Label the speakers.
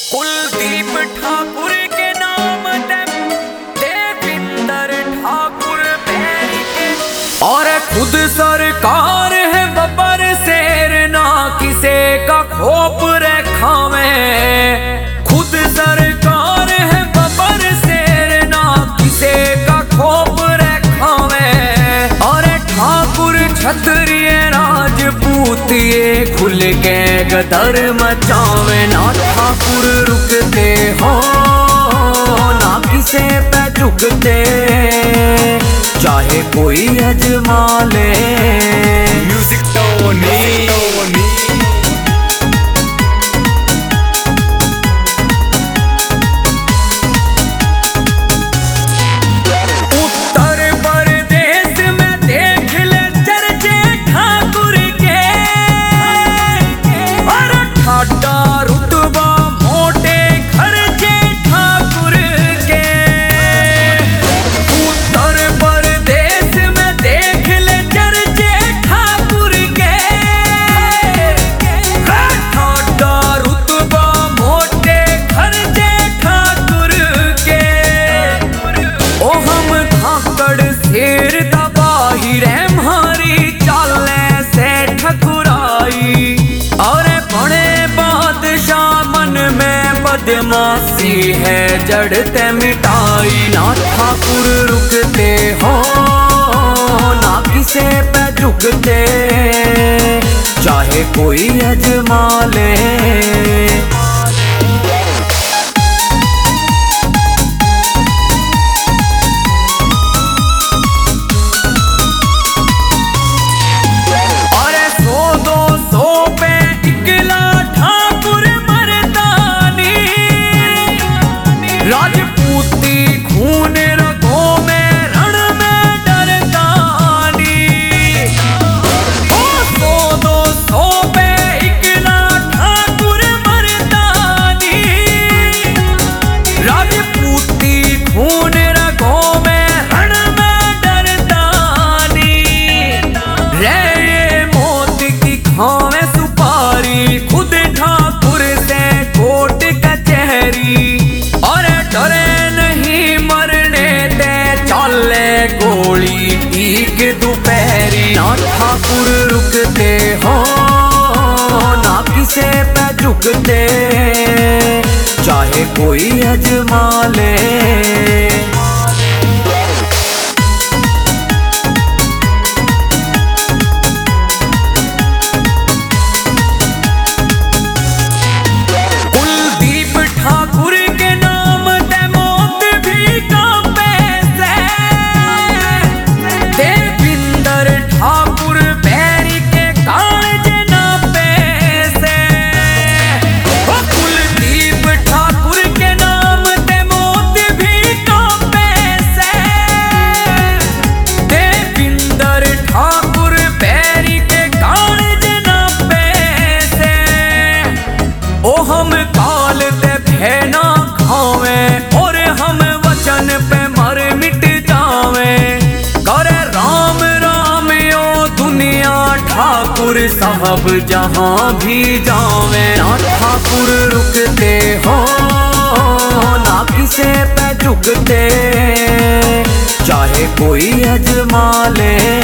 Speaker 1: कुलदीप ठाकुर के नाम देविंदर ठाकुर पैरी के और खुद सरकार है बबर शेर ना किसे का खोप रखावे। खुद सरकार है बबर शेर ना किसे का खोप रखावे। और ठाकुर क्षत्रिय राजपूत ये खुल के गदर मचावे। ना ठाकुर रुकते हो ना किसे पे झुकते चाहे कोई अजमा ले। म्यूजिक टोनी बदमाशी है जड़ते मिटाई। ना ठाकुर रुकते हो ना किसे पे झुकते चाहे कोई अजमा ले। राजपूती खून रगों में रण में डरदानी। ओ 100-200 पे इकला ठाकुर मर्दानी। राजपूती खून रगों में रण में डरदानी। रे मौत की खावे सुपारी खुद ठाकुर से कोर्ट कचहरी। डरे नहीं मरने दे चाले गोली ठीक दोपहरी। ना ठाकुर रुकते हो ना किसे पे झुकते चाहे कोई अजमा ले। हम काल ते भेना खावे और हम वचन पे मर मिट जावे। करे राम राम यो दुनिया ठाकुर साहब जहां भी जावे। ना ठाकुर रुकते हो ना किसे पे झुकते चाहे कोई अजमा ले।